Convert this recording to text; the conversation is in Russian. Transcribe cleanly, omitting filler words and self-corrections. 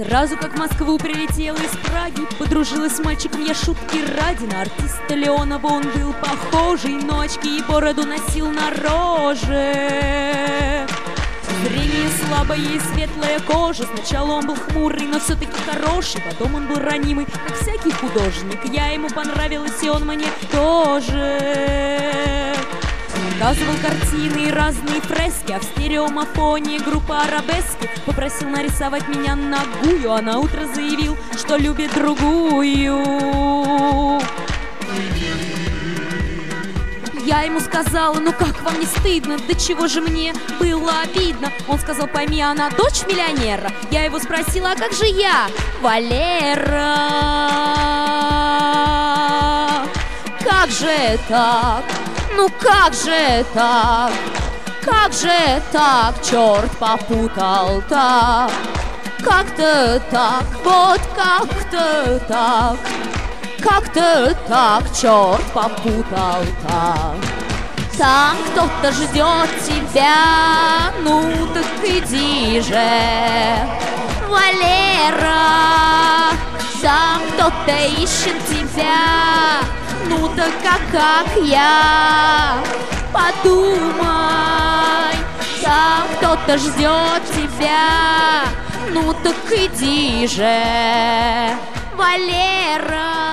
Сразу как в Москву прилетела из Праги, подружилась с мальчиком я шутки ради. На артиста Леонова он был похожий, но очки и бороду носил на роже. Зрение слабое и светлая кожа. Сначала он был хмурый, но все-таки хороший. Потом он был ранимый, как всякий художник. Я ему понравилась, и он мне тоже. Показывал картины и разные фрески, а в стереомафоне группа арабески. Попросил нарисовать меня нагую, а на утро заявил, что любит другую. Я ему сказала: ну как вам не стыдно? Да чего же мне было обидно? Он сказал: пойми, она дочь миллионера. Я его спросила: а как же я? Валера. Как же так? Ну как же так? Как же так? Черт попутал так. Как-то так, вот как-то так. Как-то так, черт попутал так. Там кто-то ждет тебя, ну так иди же, Валера. Там кто-то ищет тебя, ну так как я. Подумай, там кто-то ждет тебя, ну так иди же, Валера.